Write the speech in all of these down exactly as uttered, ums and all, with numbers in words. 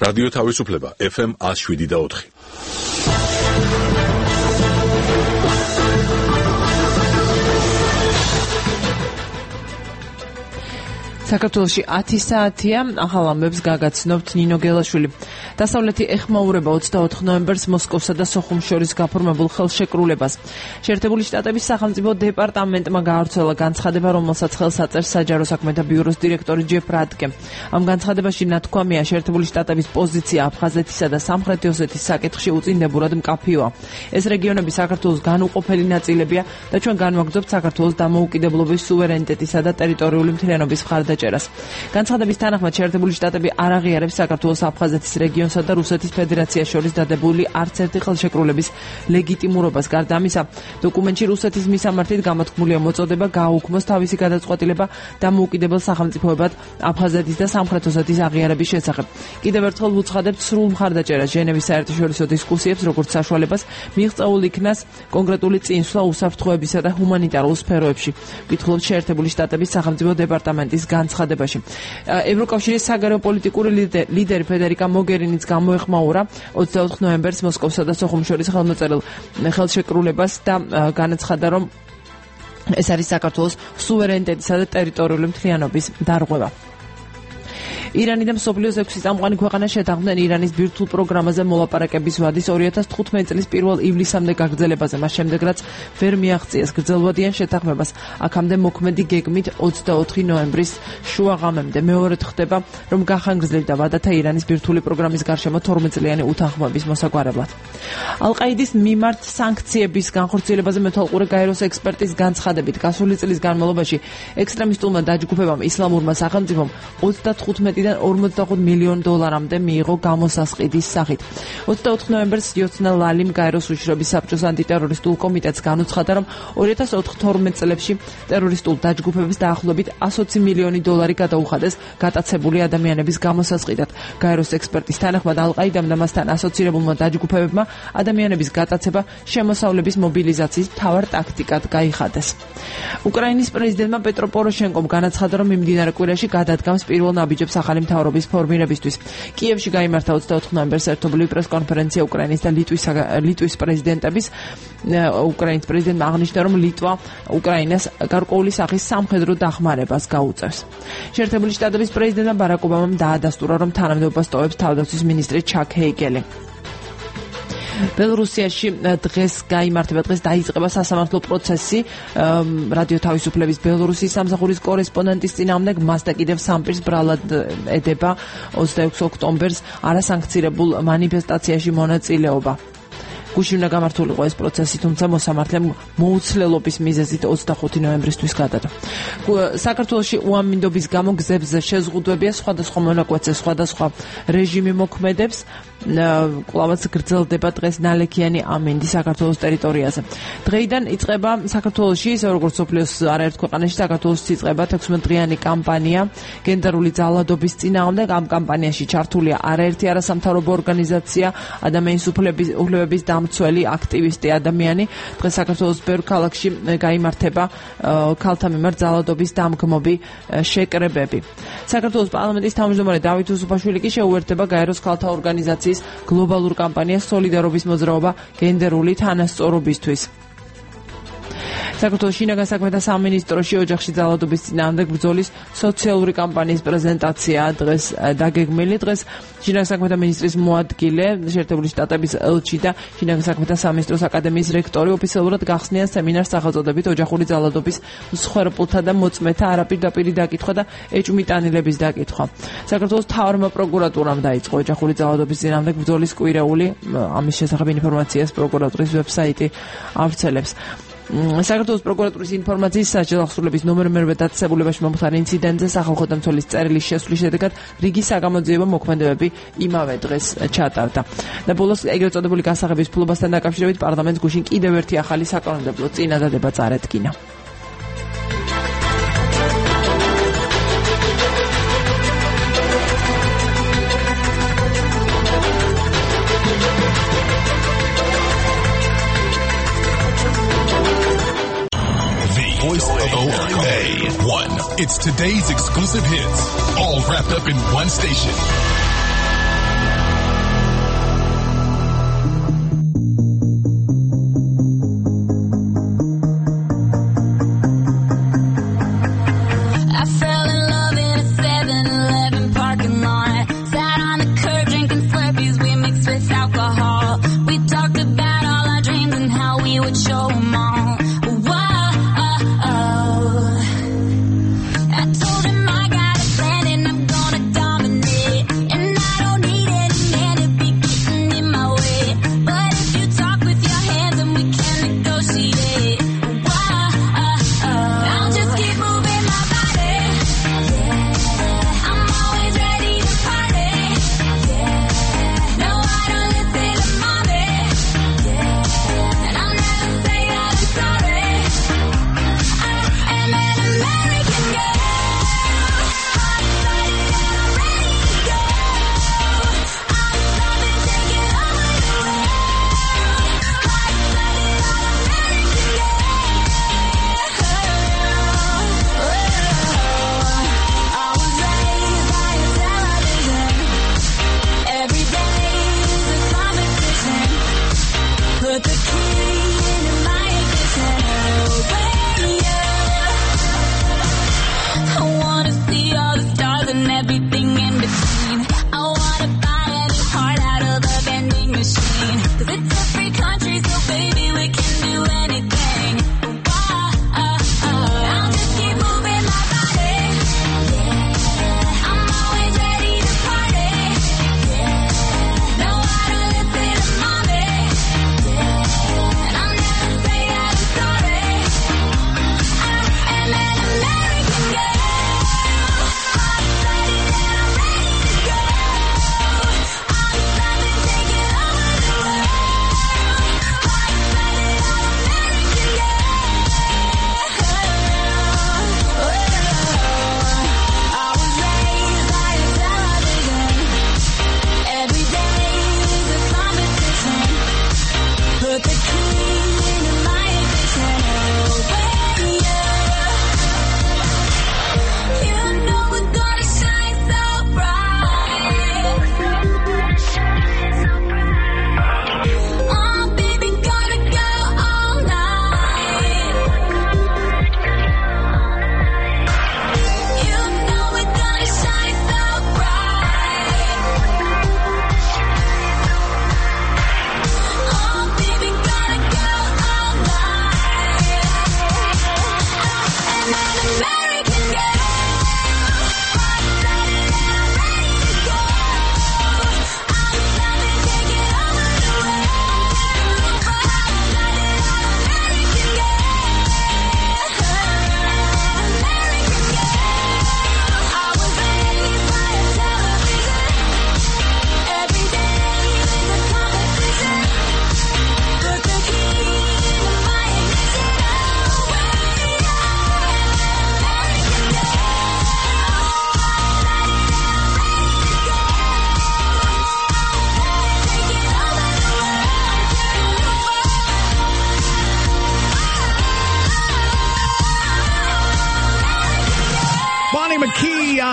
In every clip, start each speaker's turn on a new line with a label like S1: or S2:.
S1: რადიო თავისუფლება ეფ ემ one oh seven და four.
S2: საქართველოში ათი საათია, ახალ ამბებს გაგაცნობთ ნინო გელაშვილი. დასავლეთი ეხმაურება ოცდაოთხ ნოემბერს მოსკოვსა და სოხუმს შორის გაფორმებულ ხელშეკრულებას. შეერთებული შტატების სახელმწიფო დეპარტამენტმა გაავრცელა განცხადება, რომელსაც ხელს აწერს საჯარო საქმეთა ბიუროს დირექტორი ჯეფ რატკემ. ამ განცხადებაში ნათქვამია, შეერთებული შტატების პოზიცია აფხაზეთისა და სამხრეთი ოსეთის საკითხში უწინდებურად მკაფიოა. ეს რეგიონები საქართველოს განუყოფელი ნაწილებია და ჩვენ განვაგრძობთ საქართველოს დამოუკიდებლობის, სუვერენიტეტისა და ტერიტორიული მთლიანობის მხარდაჭერას. განცხადების თანახმად შეერთებული შტატები არ აღიარებს საქართველოს აფხაზეთის რეგიონსა და რუსეთის ფედერაციას შორის დადებული არც ერთი ხელშეკრულების ლეგიტიმურობას. გარდა ამისა, დოკუმენტში რუსეთის მისამართით გამოთქმულია მოწოდება გააუქმოს თავისი გადაწყვეტილება დამოუკიდებელ სახელმწიფოებად აფხაზეთის და სამხრეთ ოსეთის აღიარების შესახებ. კიდევ ერთხელ ვუცხადებთ სრულ მხარდაჭერას ჟენევის საერთაშორისო დისკუსიებს, როგორც საშუალებას მიღწეულ იქნას კონკრეტული წინსვლა უსაფრთხოებისა და ჰუმანიტარულ სფეროებში. ვკითხულობთ შეერთებული შტატების სახელმწიფო დეპარტამენტის განცხადებაში. ევროკავშირის საგარეო პოლიტიკური ლიდერი ფედერიკა მოგერინიც გამოეხმაურა ოცდაოთხ ნოემბერს მოსკოვსა და სოხუმს შორის ხელმოწერილ ხელშეკრულებას და განაცხადა, რომ ეს არის საქართველოს სუვერენიტეტისა და ტერიტორიული მთლიანობის დარღვევა. ირანი და მსოფლიოს ექვსი წამყვანი ქვეყანა შეთანხმდნენ ირანის ბირთვულ პროგრამაზე მოლაპარაკების ვადის ორი ათას თხუთმეტი წლის პირველ ივლისამდე გაგრძელებაზე, მას შემდეგ რაც ვერ მიაღწიეს გრძელვადიან შეთანხმებას. აქამდე მოქმედი გეგმით ოცდაოთხი ნოემბრის შუაღამემდე. მეორედ ხდება, რომ გახანგრძლივდა ვადათა ირანის ბირთვული პროგრამის გარშემო თორმეტ წლიანი უთანხმოების მოსაგვარებლად. ალ-ყაიდის მიმართ სანქციების განხორციელებაზე მეთვალყურე გაეროს ექსპერტის განცხადებით, გასული წლის განმავლობაში ექსტრემისტულმა დაჯგუფებამ ისლამურმა სახელმწიფომ ოცდათხუთმეტიდან ორმოცდახუთ მილიონ დოლარამდე მიიღო გამოსასყიდის სახით. ოცდაოთხ ნოემბერს იოცნა ლალიმ გაეროს უშიშროების საბჭოს ანტიტერორისტულ კომიტეტს განუცხადა, რომ ორი ათას ოთხ-თორმეტ წლებში ტერორისტულ დაჯგუფებებს დაახლოებით εκατი ოცი მილიონი დოლარი გადაუხადეს გატაცებული ადამიანების გამოსასყიდად. გაეროს ექსპერტის თანახმად ალ-ყაიდამ და მასთან ასოცირებულმა დაჯგუფებებმა ადამიანების გატაცება შემოსავლების მობილიზაციის მთავარ ტაქტიკად გაიხადეს. უკრაინის პრეზიდენტმა პეტრო პოროშენკომ განაცხადა, რომ მიმდინარე კვირაში გადადგამს პირველ ნაბიჯებს ახალი მთავრობის ფორმირებისთვის. კიევში გაიმართა ოცდაოთხ ნოემბერს ერთობლივი პრესკონფერენცია უკრაინის და ლიტვის ლიტვის პრეზიდენტების. უკრაინის პრეზიდენტმა აღნიშნა, რომ ლიტვა უკრაინას გარკვეული სახის სამხედრო დახმარებას გაუწევს. შეერთებული შტატების პრეზიდენტმა ბარაკ ობამამ დაადასტურა, რომ თანამდებობას ტოვებს თავდაცვის მინისტრი ჩაკ ჰეიგელი. ბელორუსიაში დღეს გაიმართება, დღეს დაიწყება სასამართლო პროცესი რადიო თავისუფლების ბელორუსის სამსახურის კორესპონდენტის წინააღმდეგ. მას და კიდევ სამ პირს ბრალად ედება ოცდაექვსი ოქტომბერს არასანქცირებულ მანიფესტაციაში მონაწილეობა. გუშინ უნდა გამართულიყო ეს პროცესი, თუმცა მოსამართლემ მოუცლელობის მიზეზით ოცდახუთი ნოემბრისთვის გადადო. საქართველოში უამინდობის გამო გზებზე შეზღუდვებია, სხვადასხვა მონაკვეთზე სხვადასხვა რეჟიმი მოქმედებს. კვლავაც გრძელდება დღეს ნალექიანი ამინდი საქართველოს ტერიტორიაზე. დღეიდან იწყება საქართველოში, ისე როგორც მსოფლიოს არაერთ ქვეყანაში, საქართველოში იწყება თექვსმეტდღიანი კამპანია გენდერული ძალადობის წინააღმდეგ. ამ კამპანიაში ჩართულია არაერთი არასამთავრობო ორგანიზაცია, ადამიანის უფლებების დამცველი აქტივისტი ადამიანი. დღეს საქართველოს ბევრ ქალაქში გაიმართება ქალთა მიმართ ძალადობის დამგმობი შეკრებები. საქართველოს პარლამენტის თავმჯდომარე დავით უსუფაშვილი კი შეუერთდება გაეროს ქალთა ორგანიზაციის გლობალურ კამპანიას სოლიდარობის მოძრაობა გენდერული თანასწორობისთვის. საქართველოს შინაგან საქმეთა სამინისტროში ოჯახში ძალადობის წინააღმდეგ ბრძოლის სოციალური კამპანიის პრეზენტაცია დღეს დაგეგმილი. დღეს შინაგან საქმეთა მინისტრის მოადგილე, შეერთებული შტატების ელჩი და შინაგან საქმეთა სამინისტროს აკადემიის რექტორი ოფიციალურად გახსნიან სემინარს სახელწოდებით ოჯახური ძალადობის მსხვერპლთა და მოწმეთა არაპირდაპირი დაკითხვა და ეჭვმიტანილების დაკითხვა. საქართველოს მთავარმა პროკურატურამ დაიწყო ოჯახური ძალადობის წინააღმდეგ ბრძოლის კვირეული. ამის შესახებ ინფორმაციას პროკურატურის ვებსაიტი ავრცელებს. საქართველოს პროკურატურის ინფორმაციის სასჯელ აღსრულების ნომერ მერვე დაწესებულებაში მომხდარ ინციდენტზე სახალხო დამცველის წერილის შესვლის შედეგად რიგი საგამოძიებო მოქმედებები იმავე დღეს ჩატარდა. და ბოლოს ეგრეთ წოდებული გასაღების ფულობასთან დაკავშირებით პარლამენტს გუშინ კიდევ ერთი ახალი საკანონმდებლო წინადადება წარადგინა.
S3: It's today's exclusive hits, all wrapped up in one station.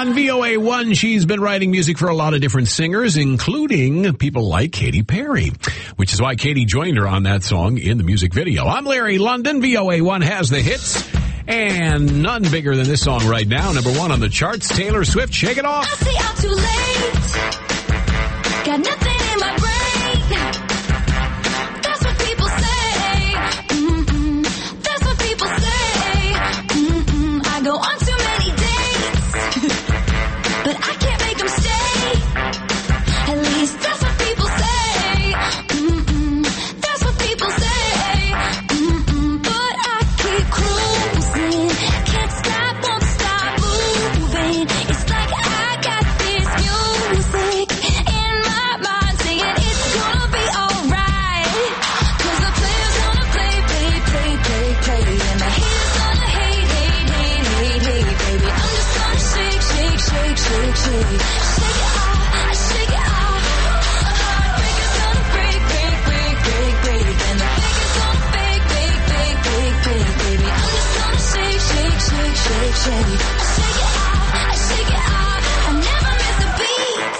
S3: on V O A one. She's been writing music for a lot of different singers, including people like Katy Perry, which is why Katy joined her on that song in the music video. I'm Larry London. V O A one has the hits, and none bigger than this song right now. Number one on the charts, Taylor Swift, Shake It Off.
S4: I say I'm too late. Got nothing in my brain. That's what people say. Mm-mm. That's what people say. Mm-mm. I go on too many dates, but I can't make them stay. At least that's what people say. Mm-mm. That's what people say. Mm-mm. But I keep cruising. Can't stop, won't stop moving. It's like I got this music in my mind saying it's gonna be alright. Cause the players gonna play, play, play, play, play. And the haters gonna hate, hate, hate, hate, hate, baby. I'm just gonna shake, shake, shake, shake, shake. Shake it off, I shake it off. Heartbreakers gonna break, break, break, break, break. And the fakers gonna fake, fake, fake, fake, fake, baby. I'm just gonna shake, shake, shake, shake, shake. I shake it off, I shake it off. I never miss a beat.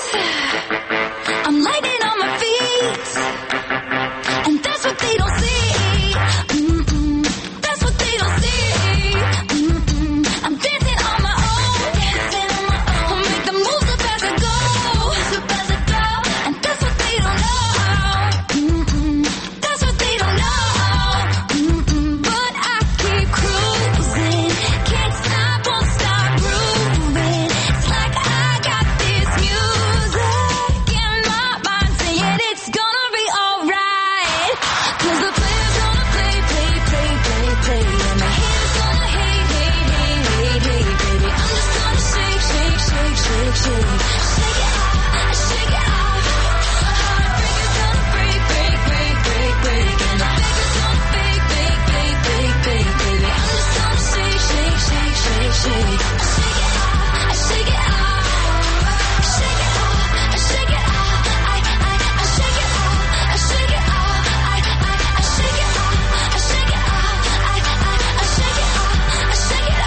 S4: I'm lightning on my feet. And that's what they don't see. Mm-mm. That's what they don't see. Mm-mm. I'm dancing on my own. Dancing on my own. I'll make the moves up as I go. Up as I go. And that's what they don't know. Mm-mm. That's what they don't know. Mm-mm. But I keep cruising. Can't stop, won't stop grooving. It's like I got this music in my mind saying it's gonna be alright. Cause the players gonna play, play, play, play, play. And the haters gonna hate, hate, hate, hate, hate, baby. I'm just gonna shake, shake, shake, shake, shake. Shake it off, I shake it off. Heartbreakers gonna break, break, break, break, break. And the fakers gonna fake, fake, fake, fake, fake, baby. I'm just gonna shake, shake, shake, shake, shake. I shake it off, I shake it off. Shake it off, I shake it off. I, I, I shake it off, I shake it off. I, I, I shake it off, I shake it off. I, I, I shake it off, I shake it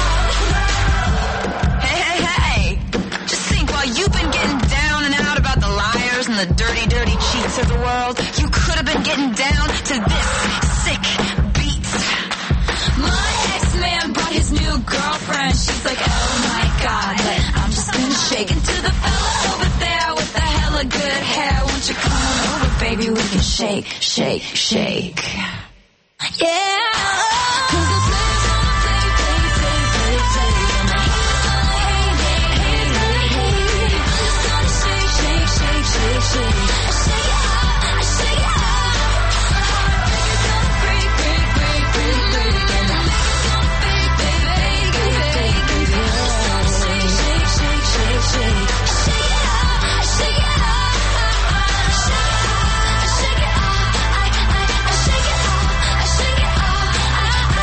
S4: off.
S5: Hey, hey, hey! Just think, while you've been getting down and out about the liars and the dirty, dirty cheats of the world, you could have been getting down to this sick beat.
S4: My ex-man brought his new girlfriend. She's like, oh my god, but I'm just gonna shake it to the fella over there with the hella good hair. Won't you come on over, baby? We can shake, shake, shake. Yeah. Cause the players gonna play, play, play, play, play. And the haters gonna hate, hate, hate, hate, hate. I'm just gonna shake, shake, shake, shake, shake. I shake it off, I shake it off. Heartbreakers gonna break, break, break, break, break. And the fakers gonna fake, fake, fake, fake, fake, baby. I'm just gonna shake, shake, shake, shake, shake. I shake it off, I shake it off. I shake it off, I shake it off. I, I, I shake it off, I shake it off. I, I,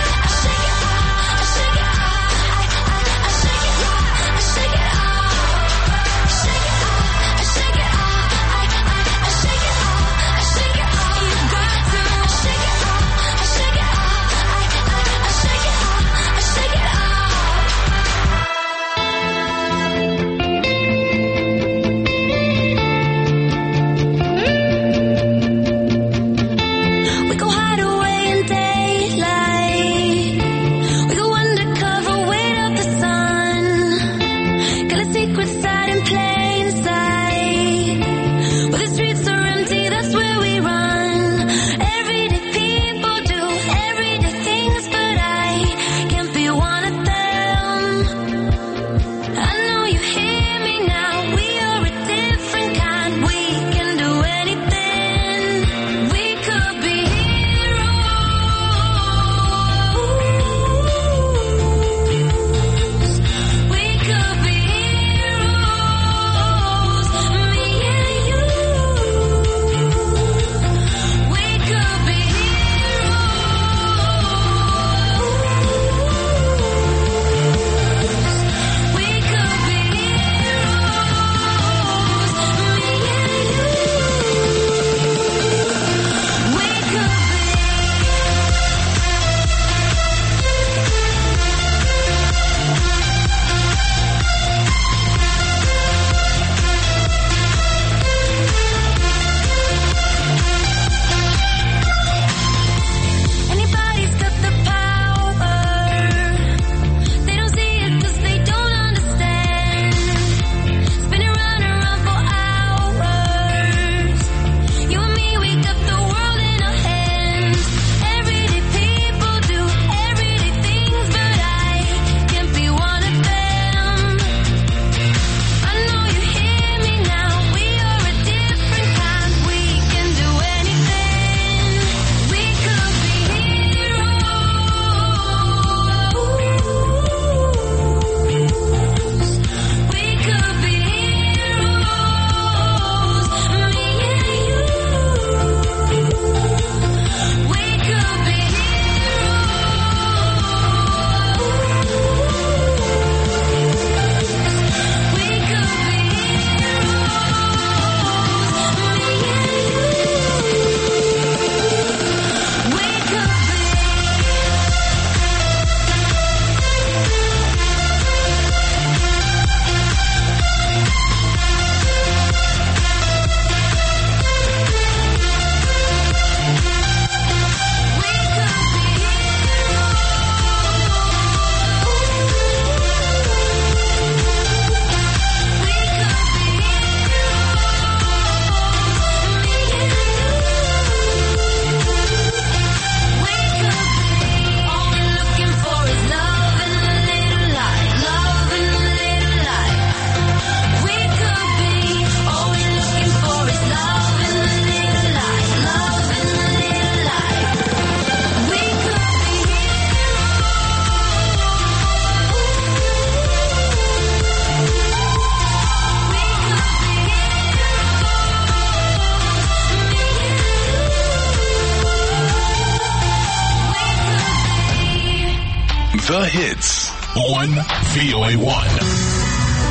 S1: The hits.
S3: On V O A one.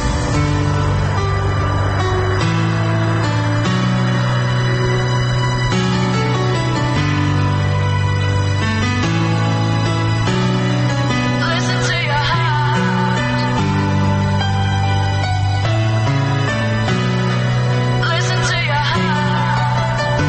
S4: Listen to your heart. Listen to your heart.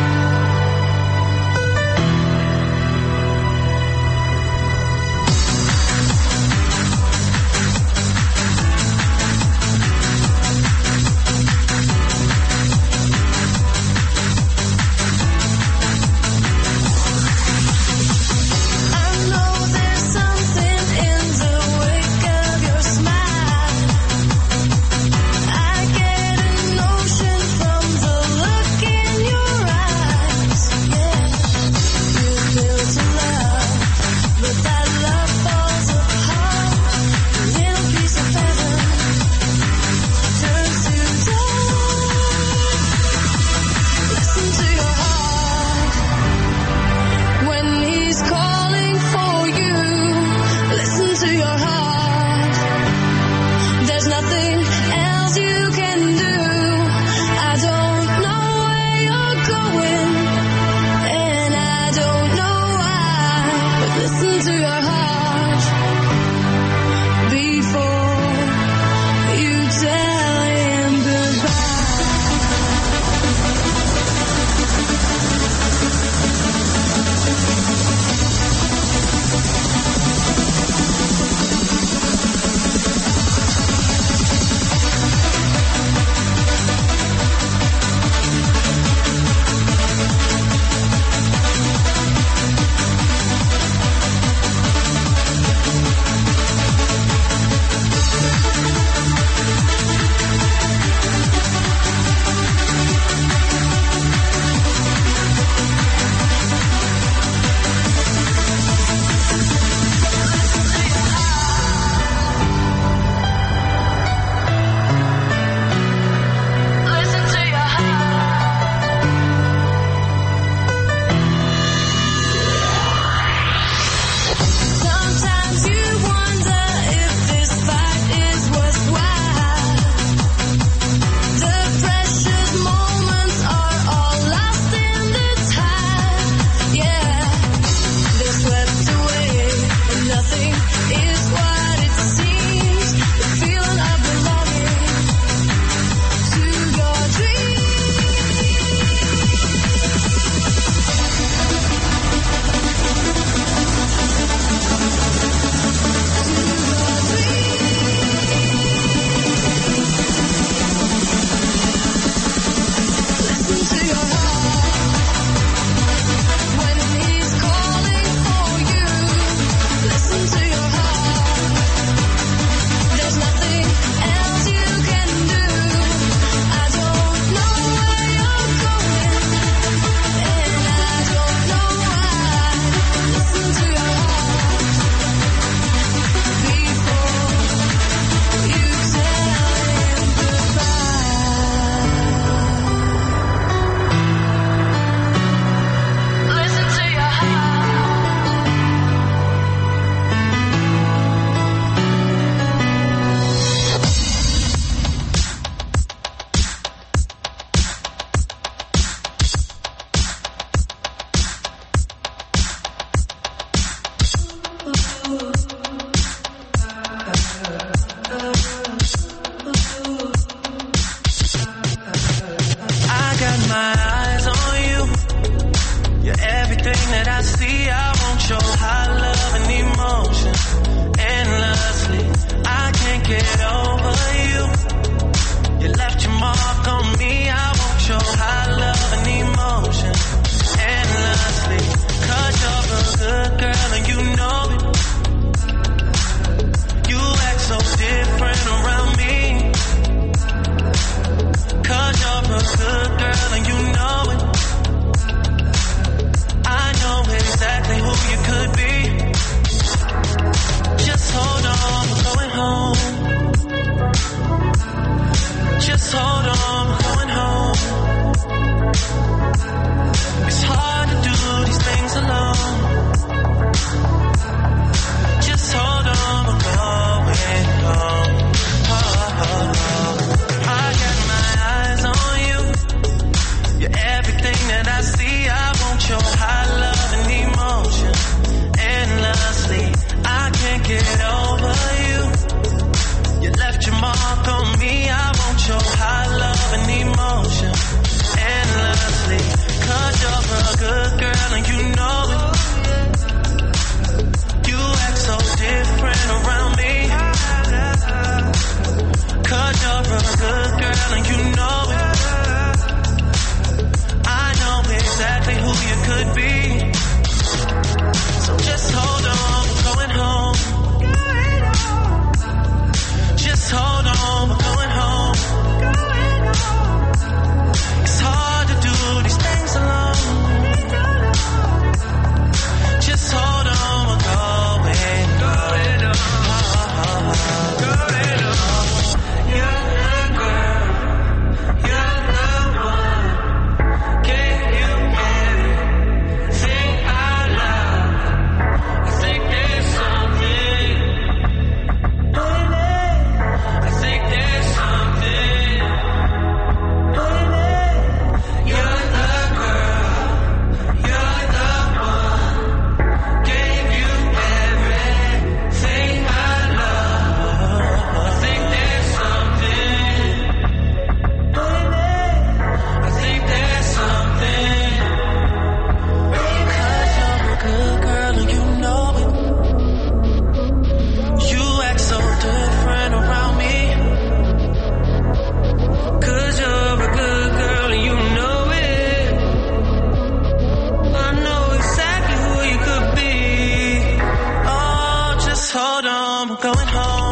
S6: hold on, we're going home.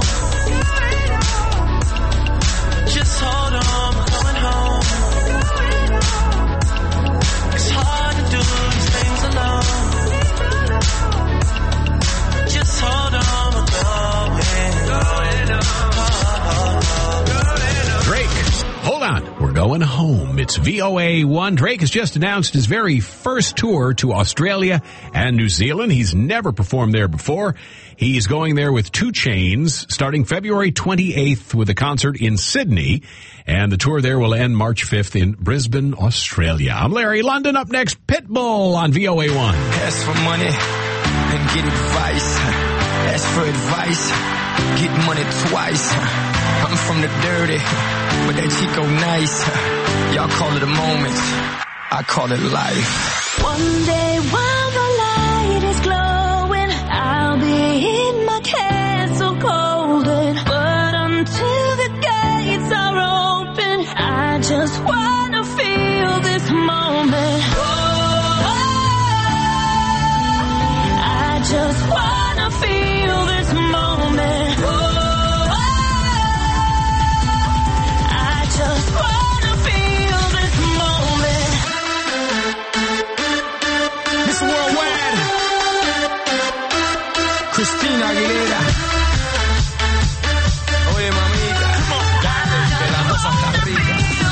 S6: Just hold on, we're going home. It's hard to do these things alone. Just hold on, we're going, going home.
S3: Drake, hold on, we're going home. It's V O A one. Drake has just announced his very first tour to Australia and New Zealand. He's never performed there before. He's going there with two Chainz starting February twenty-eighth with a concert in Sydney. And the tour there will end March fifth in Brisbane, Australia. I'm Larry London. Up next, Pitbull on V O A one.
S7: Ask for money and get advice. Ask for advice, get money twice. I'm from the dirty, but that Chico nice. Y'all call it a moment, I call it life.
S4: One day while the light is glowing, I'll be in my castle golden. But until the gates are open, I just wanna feel this moment. Oh, I just wanna feel this moment. Oh, I just wanna feel this moment.
S7: Miss Worldwide, Christina Aguilera. Oye, mamita, dale, que la cosa está rica.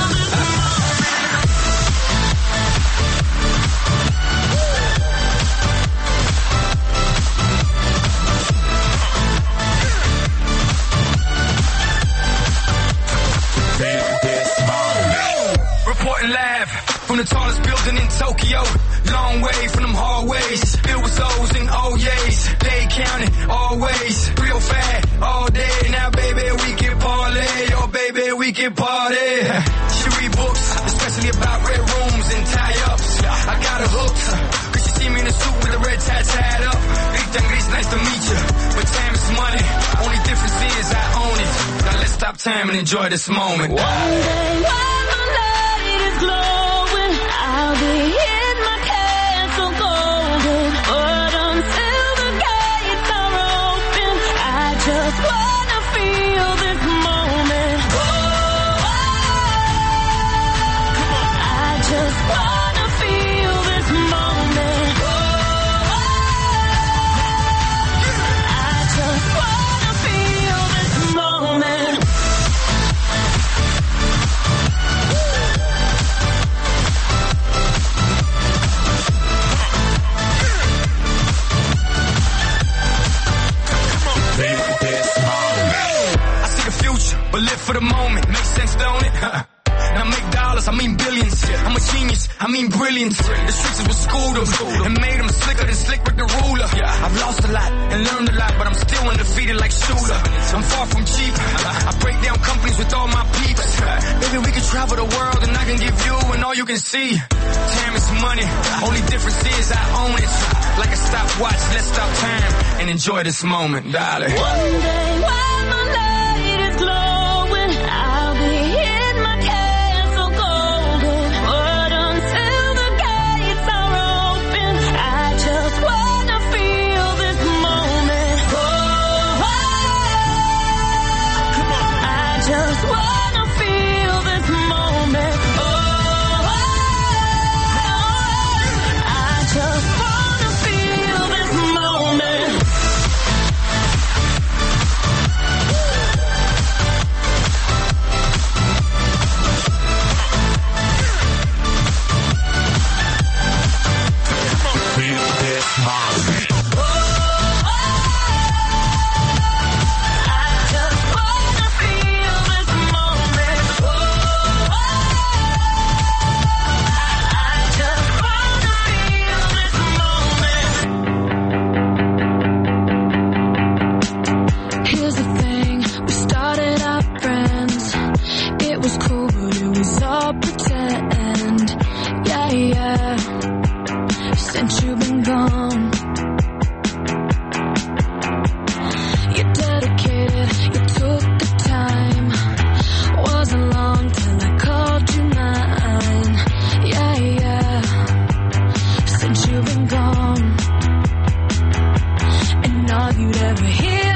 S7: Reporting live from the tallest building in Tokyo. Long way from them hallways, filled with O's and O's. They counting always, real fat all day. Now, baby, we can parlay. Oh, baby, we can party. She read books, especially about red rooms and tie-ups. I got her hooked, cause she see me in a suit with a red tie tied up. Rita and Gris, nice to meet you, but time is money. Only difference is I own it. Now let's stop time and enjoy this moment.
S4: One day while the light is glowing, I'll be in my castle golden. But until the gates are open, I just wanna feel this moment. Oh, I just wanna feel this moment. Oh, I just wanna feel this moment.
S7: I see the future, but live for the moment. Makes sense, don't it? Now make dollars, I mean billions. I'm a genius, I mean brilliance. The streets is what schooled them and made them slicker than slick with the ruler. I've lost a lot and learned a lot, but I'm still undefeated like Shooter. I'm far from cheap. I break down companies with all my peeps. Baby, we can travel the world and I can give you and all you can see. Time is money, only difference is I own it. Like a stopwatch, let's stop time and enjoy this moment, darling.
S4: One day while the light is glowing, I'll be in my castle golden. But until the gates are open, I just wanna feel this moment. Oh, I just wanna feel this moment. Oh, I just wanna feel this moment. Here's the thing, we started out friends. It was cool, but it was all pretend. Yeah, yeah. Since you've been gone, you're dedicated, you took the time. Wasn't long till I called you mine. Yeah, yeah. Since you've been gone, and all you'd ever hear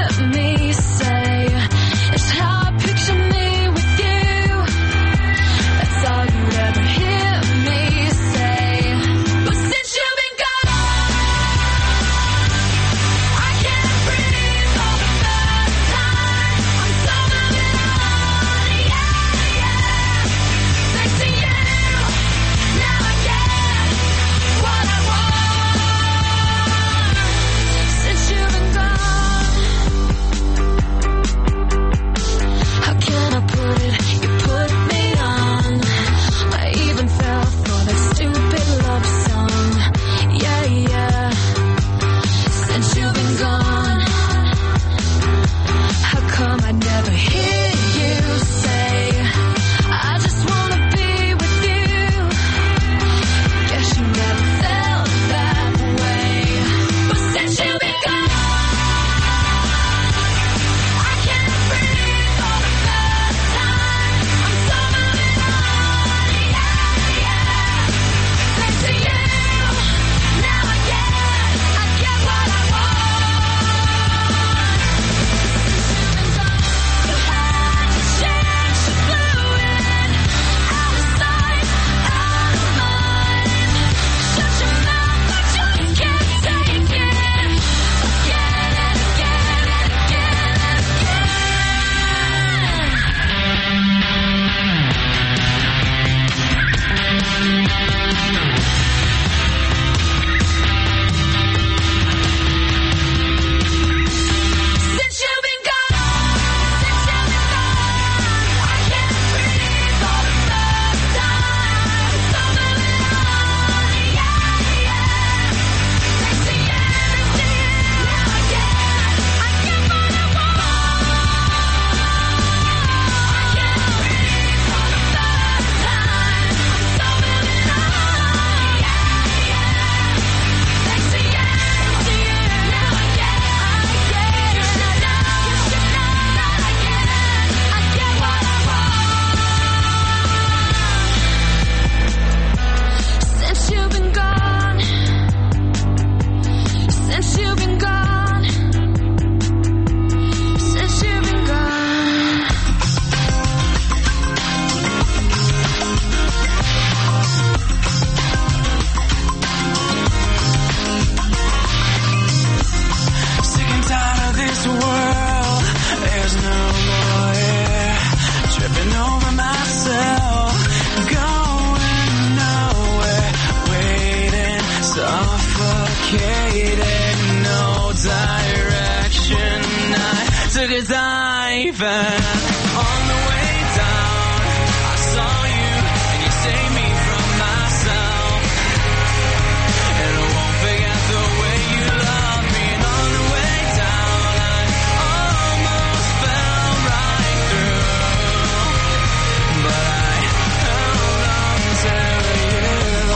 S6: suffocated, no direction. I took a dive and on the way down, I saw you and you saved me from myself. And I won't forget the way you loved me. And on the way down, I almost fell right through, but I held on to you.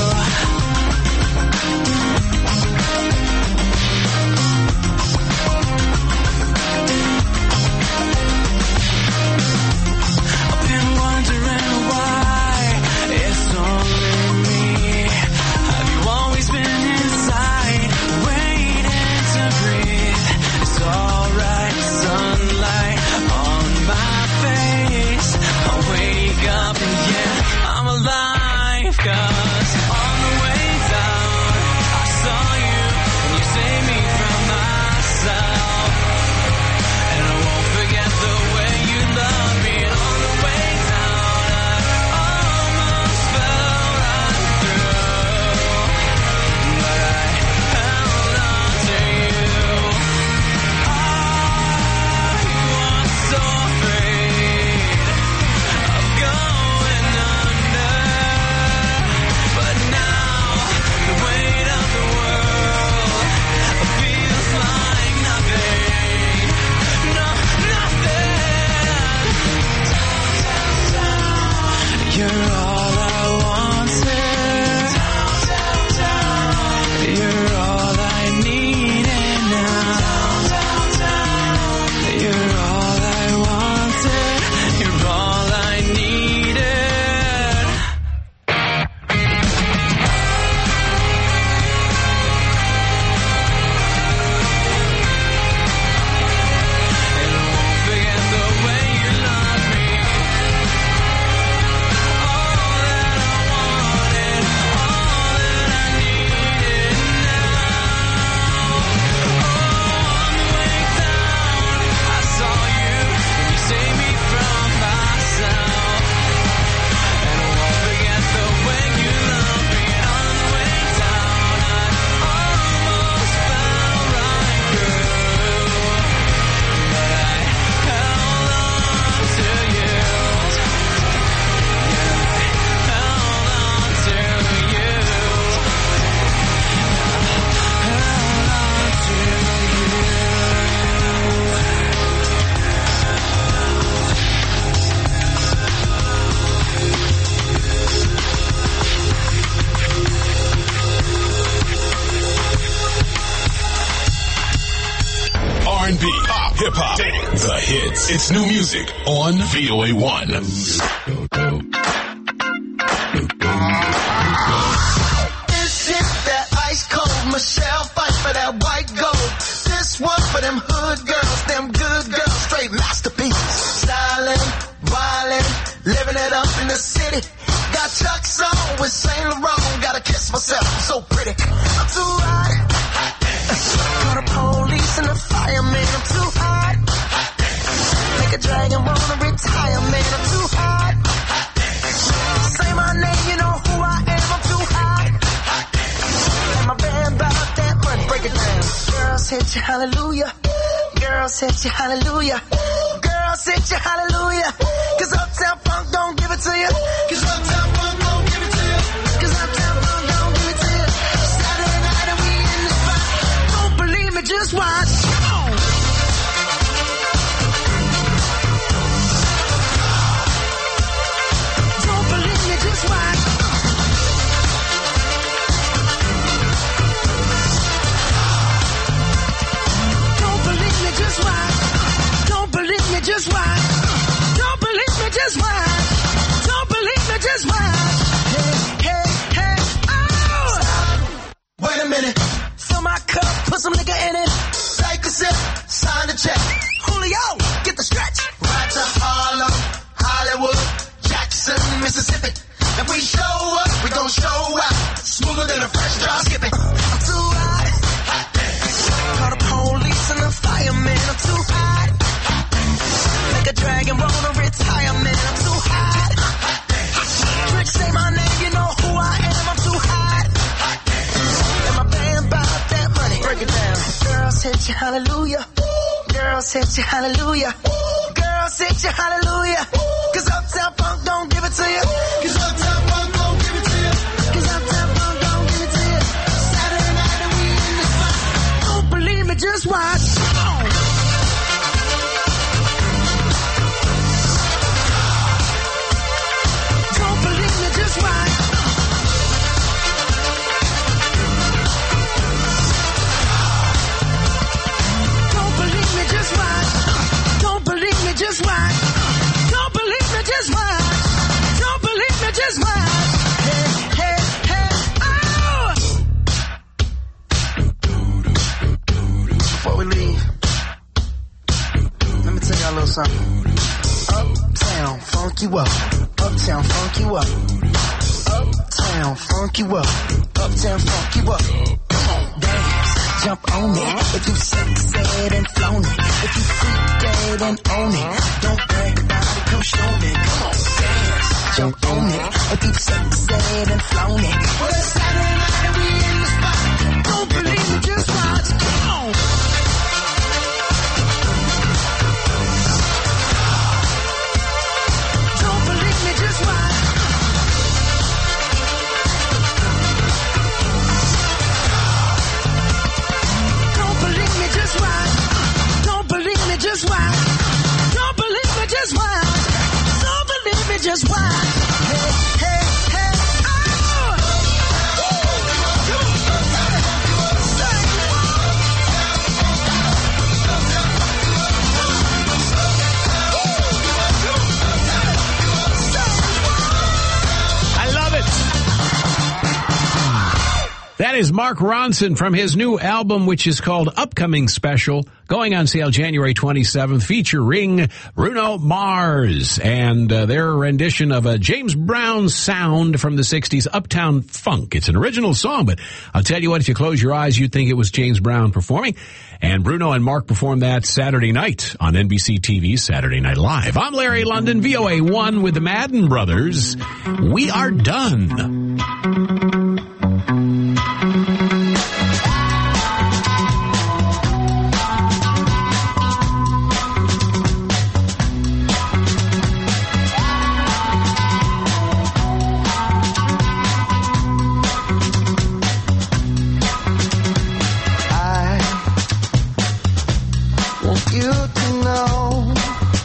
S6: I've been wondering why it's only me. Have you always been inside, waiting to breathe? It's alright, sunlight on my face. I wake up and yeah, I'm alive. 'Cause on the way down, I saw you and you saved me from myself. And I won't forget the way you loved me. And on the way down, I almost fell right through, but I held on to you. I was so afraid of going under, but now the weight of the world feels like nothing. No, nothing. You're all I wanted. You're all I needed now. You're all I wanted. You're all I needed. And I won't forget the way you loved me. All that I wanted, all that I needed now. Oh, on the way down, I saw you and you saved me from myself. And I won't forget the way you loved me. And on the way down, I almost fell right through, but I held on to you. Yeah, I held on to you. Held on to you.
S1: R and B, pop, hip hop, the hits. It's new music on V O A one.
S8: This is that ice cold Michelle fight for that white gold. This one for them hood girls, them good girls, straight masterpieces. Styling, wildin', living it up in the city. Got Chuck's on with Saint Laurent. Gotta kiss myself, I'm so pretty. I'm too hot. Call the police and the fireman. I'm too hot. Make a dragon wanna retire, man. I'm too hot. Say my name, you know who I am. I'm too hot. And my band bought that money. Break it down. Girls hit you, hallelujah. Girls hit you, hallelujah. Girls hit you, hallelujah. 'Cause Uptown Funk don't give it to you. 'Cause Uptown Funk don't give it to you. 'Cause Uptown Funk don't give it to you. Saturday night and we in the spot. Don't believe me, just watch. Come on. Don't believe me, just watch. Don't believe me, just watch. Don't believe me, just watch. Don't believe me, just watch. Don't believe me, just watch. Hey, hey, hey, oh! Wait a minute. Fill my cup, put some nigga in it. Take a sip, sign the check. Julio, get the stretch. Right to Harlem, Hollywood, Jackson, Mississippi. If we show up, we gon' show out. Smoother than a fresh drop skipping. I'm too hot. Call the police and the fireman. I'm too hot. Make a dragon wanna retire, man. I'm too hot. Trick say my name, you know who I am. I'm too hot. And my band bought that Girls hit you hallelujah. Girls hit you hallelujah. Cause Uptown Funk don't give it to you. Cause Uptown Funk don't give it to you. Cause Uptown Funk don't give it to you. Saturday night and we in the spot. Don't believe me, just watch. Come on. Don't believe me, just watch. Don't believe me, just watch. Don't believe me, just watch. Don't believe me, just watch. Don't believe me, just watch. Hey, hey, hey, oh! Before we leave, let me tell y'all a little something. Uptown, funk you up. Uptown, funk you up. Uptown, funk you up. Uptown, funk you up. Come on, dance, jump on it. If you succeed and flown it, if you freak dead and own it, don't brag about it, come show me. Come on, dance, jump on it. If you succeed and flown it, well, it's Saturday night and we in the spot. Don't believe me, just watch. Come on. Don't believe me, just watch. Don't believe me, just watch. Don't believe me, just watch. Don't believe me, just watch. Don't believe me, just watch. Hey, hey, hey, oh!
S3: I love it. That is Mark Ronson from his new album, which is called Upcoming Special, going on sale January twenty-seventh, featuring Bruno Mars and uh, their rendition of a James Brown sound from the sixties, Uptown Funk. It's an original song, but I'll tell you what, if you close your eyes, you'd think it was James Brown performing. And Bruno and Mark performed that Saturday night on N B C T V's Saturday Night Live. I'm Larry London, V O A one with the Madden Brothers. We are done.
S8: You to know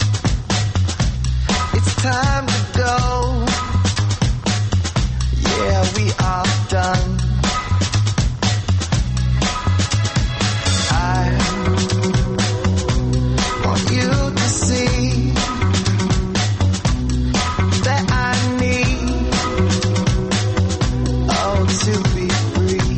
S8: it's time to go. Yeah, we are done. I want you to see that I need oh to be free.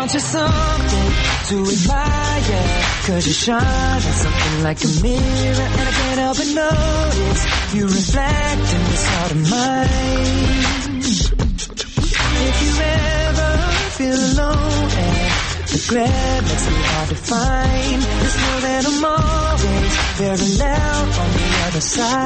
S6: Aren't you something to admire? Cause you shine like something like a mirror, and I can't help but notice you reflect in this heart of mine. If you ever feel alone and the glare makes me hard to find, just know that I'm always very loud on the other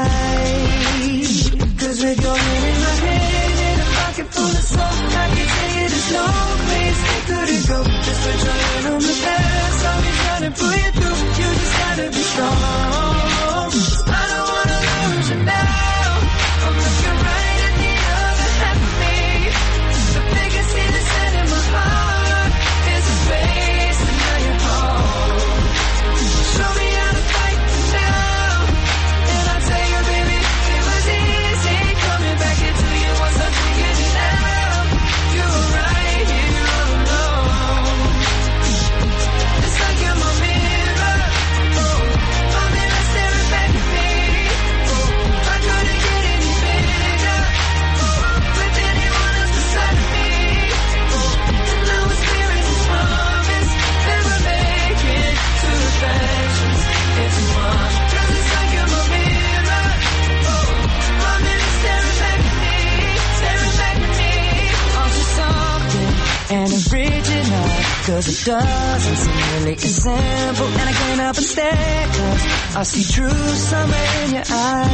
S6: side. Cause with your hand in my hand and a pocket full of smoke, I can tell you there's no place they couldn't go. Just put your hand on the past, I'll be trying to pull you through. You just gotta be strong. I don't wanna lose you now. I'm looking right at the other half of me. The biggest thing that's set in my heart is a space, and now you're home. Show me how to fight now, and I'll tell you, baby, it was easy coming back into you once I figured it out. You were right here all alone. It's like you're my mirror, oh, my mirror staring back at me. Oh, I couldn't get any bigger, oh, with anyone else beside of me. Oh, and now it's clear as a promise that we're making two reflections into one. 'Cause it's like you're my mirror, oh, my mirror staring back at me, staring back at me. Aren't you something and original? 'Cause it doesn't seem really as simple, and I can't help but stare, 'cause I see true summer in your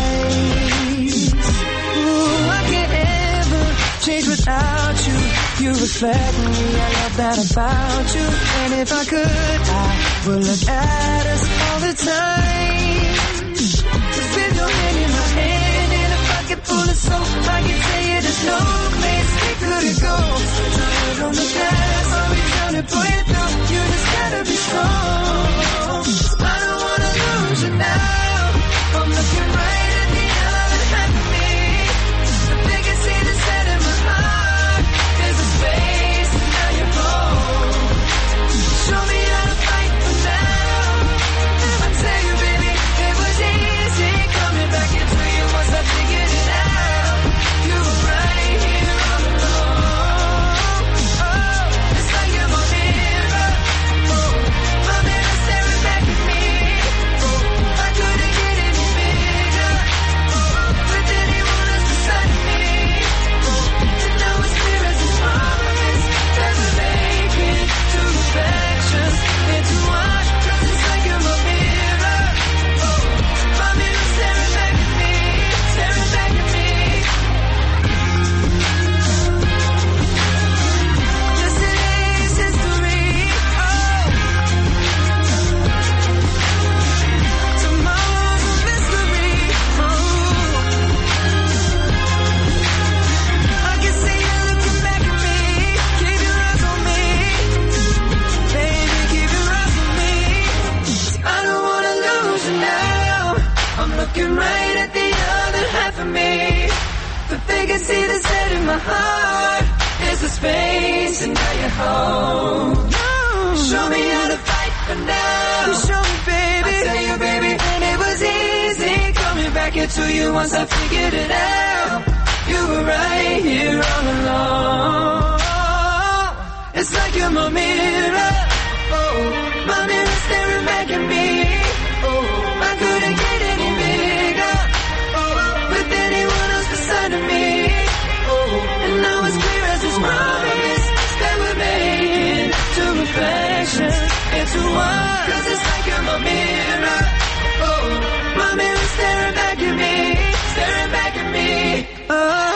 S6: eyes. Ooh, I can't ever change without you. You reflect me, I love that about you. And if I could, I would look at us all the time. 'Cause with your hand in my hand and a pocket full of soap, I can tell you there's no place we couldn't go. Put your hand on the past, I'll be trying to pull you through. You just gotta be strong. I don't wanna lose you now. I'm looking right at the other half of me. The biggest thing that's set in my heart is a space, and now you're home. Show me how to fight for now, and I tell you, baby, it was easy coming back into you once I figured it out. You were right here all alone. Oh, it's like you're my mirror, oh, my mirror staring back at me. Oh, I couldn't get any bigger, oh, with anyone else beside of me. Oh, and now it's clear as a promise that we're making two reflections into one. 'Cause it's like you're my mirror, oh, my mirror staring back at me, staring back at me. Yesterday's history, oh, tomorrow's a mystery, oh. I can see you looking back at me. Keep your eyes on me, baby, keep your eyes on me. I don't wanna lose you now. I'm looking right at the other half of me. The vacancy that's set in my heart is the space, and now you're home. Show me how to fight for now. You show me, baby. I tell you, baby, and it was easy coming back into you once I figured it out. You were right here all along. It's like you're my mirror, oh, my mirror staring back at me. Oh, I couldn't get any bigger, oh, with anyone else beside of me. Oh, and now it's clear as this promise that we're making two reflections into one. 'Cause it's like you're my mirror, oh, my mirror staring back at me, staring back at me. Oh.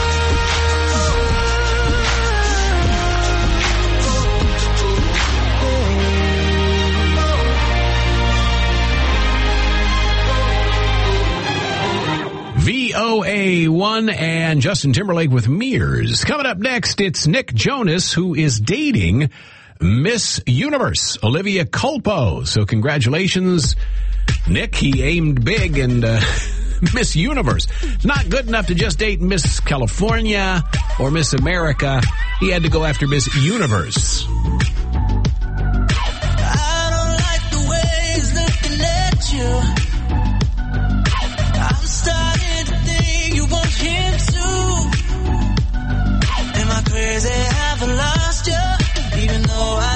S3: V O A one and Justin Timberlake with Mirrors. Coming up next, it's Nick Jonas, who is dating Miss Universe, Olivia Culpo. So congratulations, Nick. He aimed big, and uh, Miss Universe. Not good enough to just date Miss California or Miss America. He had to go after Miss Universe.
S6: I don't like the way he's looking at you. I'm starting to think you want him too. Am I crazy? Have I lost you? Even though I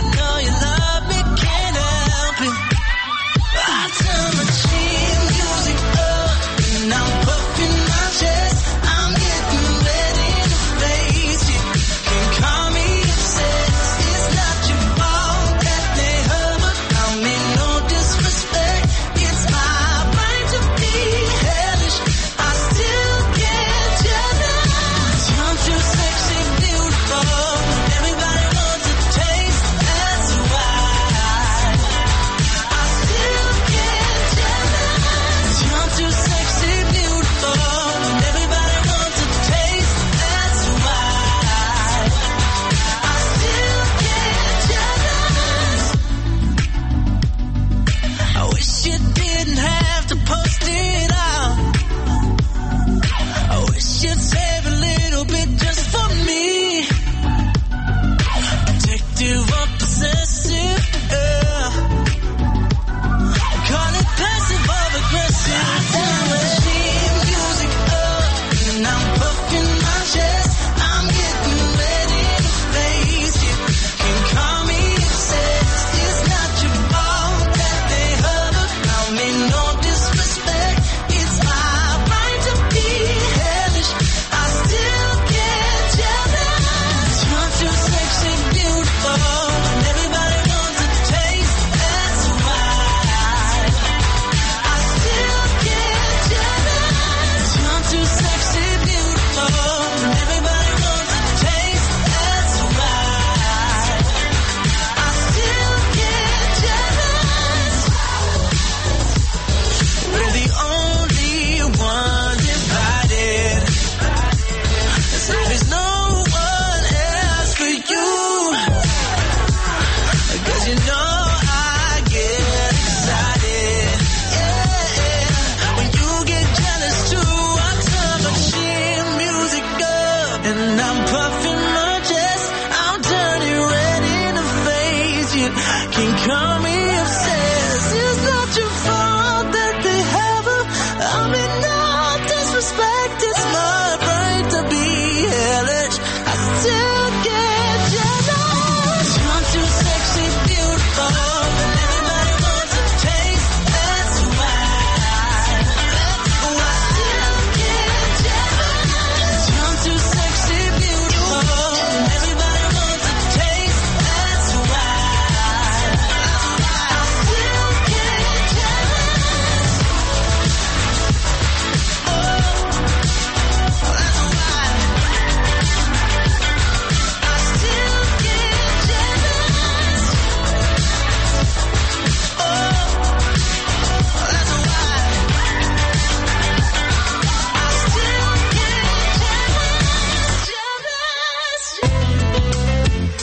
S6: got me obsessed. It's not your fault that they have her. I mean, no disrespect. It's my right to be hellish. I still get jealous. You're too sexy, beautiful, and everybody wants a taste. That's why. That's why I still get jealous. You're too sexy, beautiful, and everybody wants a taste. That's why. I still get jealous. Oh, that's why. I still get jealous. Oh, that's why. I still get jealous. Jealous.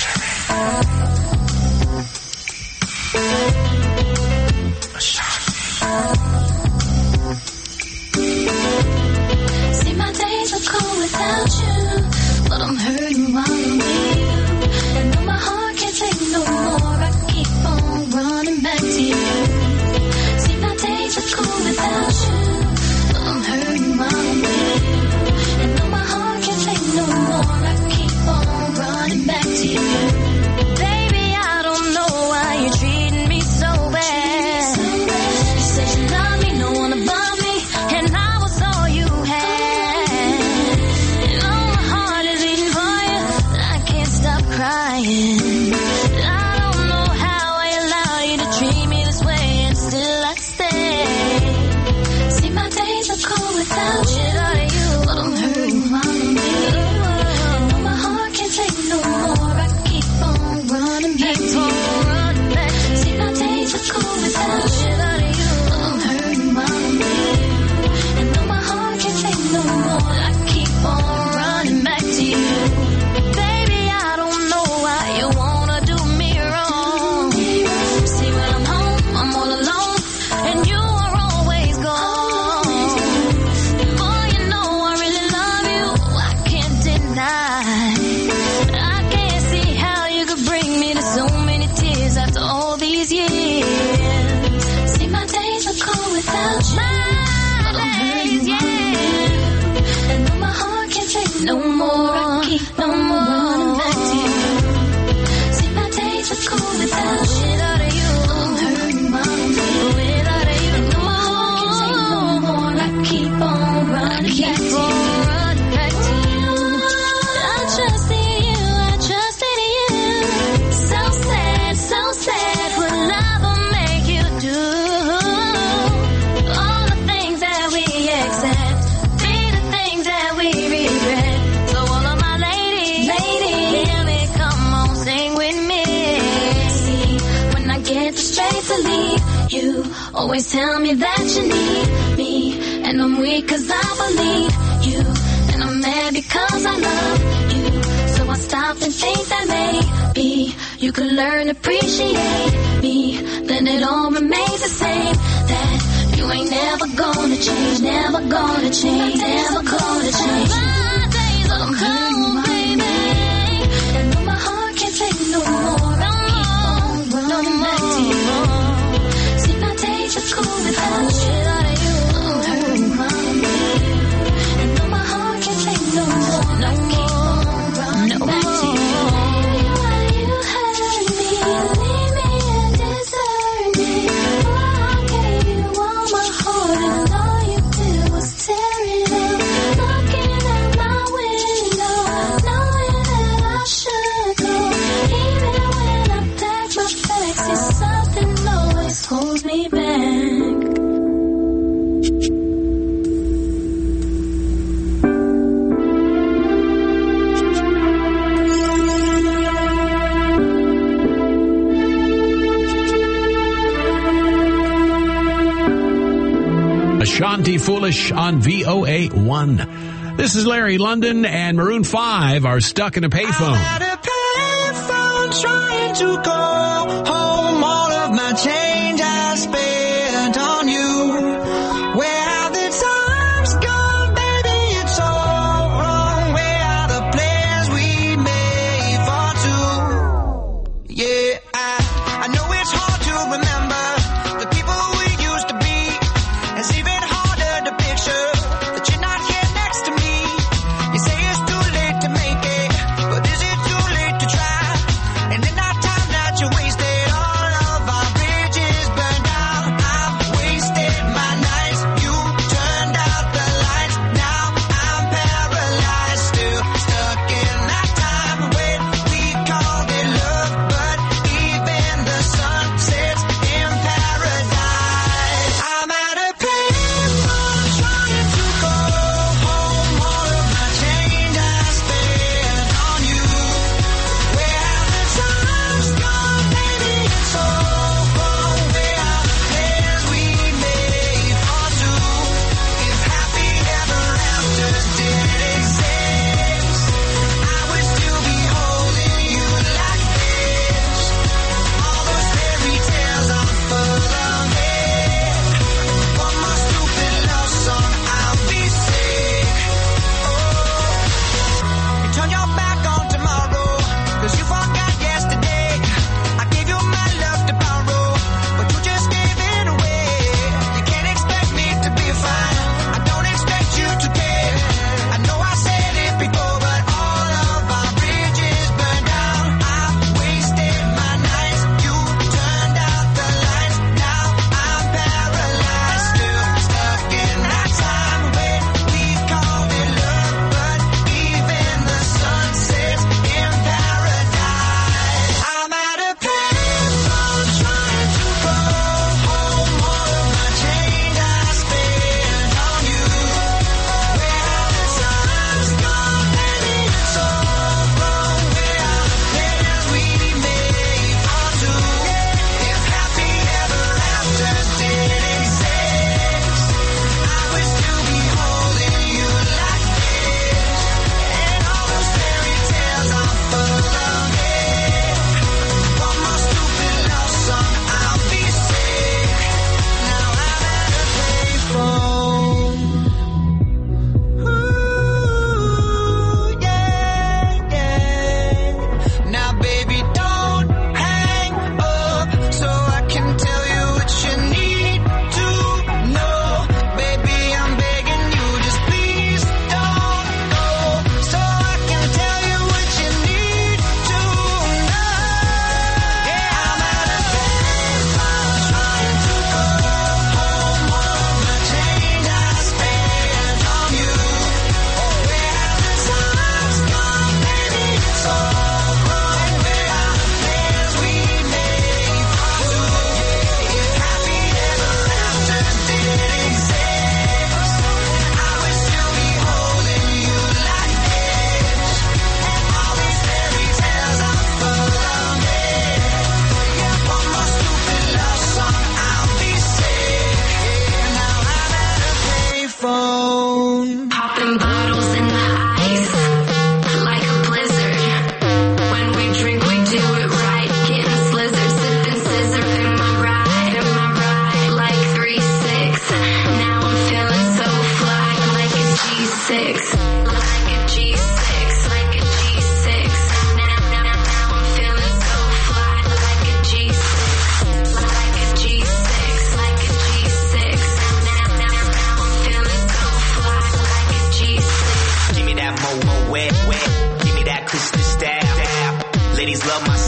S4: See, my days are cold without you, but I'm hurting while I'm with you. And though my heart can't take no more, I keep on running back to you. See, my days are cold without you, but I'm hurting while I'm with you. And though my heart can't take no more, I keep on running back to you. Baby, I don't know why you're treating me so bad. You said you love me, no one above me, and I was all you had. And all my heart is beating for you, I can't stop crying. I don't know how I allow you to treat me this way, and still I stay. See, my days are cold without you, but I'm hurting while I'm with you. And though my heart can't take no more, I keep on running back to you. See, my days are cold without you, but I'm hurting while I'm with you. And though my heart can't take no more, I keep on running back to you. Baby, I don't know why you wanna do me wrong. See, when I'm home, I'm all alone, and you are always gone. Boy, you know I really love you, I can't deny. I can't see how you could bring me to so many tears after all these years. See, my days are cold without you, but I'm hurting while I'm with you. And though my heart can't take no more, I keep on running back to you. See, my days are cold without you, but I'm hurting while I'm with you. And though my heart can't take no more, I keep on running back to you. I trusted you, I trusted you. So sad, so sad, what love will make you do. All the things that we accept, be the things that we regret. So all of my ladies, ladies, hear me, come on, sing with me. See, when I get the strength to leave, you always tell me that you need me. And I'm weak cause I believe you, and I'm mad because I love you. So I stop and think that maybe you could learn to appreciate me. Then it all remains the same, that you ain't never gonna change, never gonna change, never gonna change. My days are cold, baby, and though my heart can't take no more, I keep on running back to you. See, my days are cold without you, I'm hurting while I'm with you. And though my heart can't take no more, I keep on running back to you. Baby, why you hurt me, leave me and desert me? Why I gave you all my heart and all you did was tear it up. Looking out my window, knowing that I should go. Even when I pack my bags, it's something always holds me back.
S3: Ashanti Foolish on V O A one. This is Larry London, and Maroon five are stuck in a payphone.
S6: At a payphone trying to go home. All of my change I spent on you. Where have the times gone, baby? It's all wrong. Where are the plans we made for two? Yeah, I, I know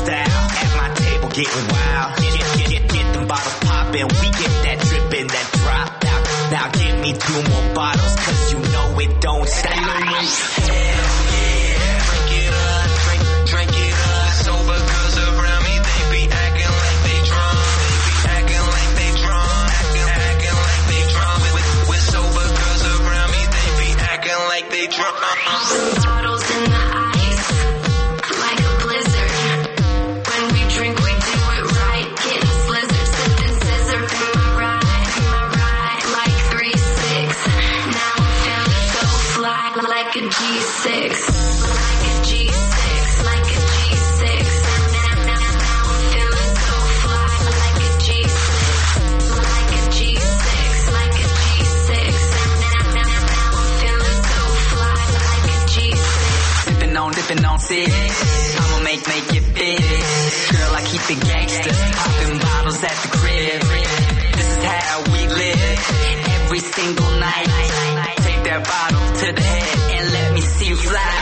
S9: style. At my table getting wild. Get, get, get, get them bottles poppin'. We get that drippin', that drop out. Now give me two more bottles, cause you know it don't stop. Hell yeah, drink it up, drink, drink it up. Sober girls around me, they be acting like they drunk. They be acting like they drunk. Acting, acting like they drunk. With, with sober girls around me, they be acting like they drunk.
S4: Bottles in the ice, like a blizzard. When we drink, we do it right. Getting slizzard, sipping scissor in my ride, in my ride. Like three six. Now I'm feeling so fly, like a G six, like a G six, like a G six. Now, now, now I'm feeling so fly, like a G six, like a G six, like a G six. Now, now, now I'm feeling so fly, like a G six.
S9: Sippin' on, dippin' on six. I'ma make, make it fit. Girl, I keep it gangsta. Poppin' bottles at the crib. This is how we live. Every single night. Take that bottle to the head and let me see you fly.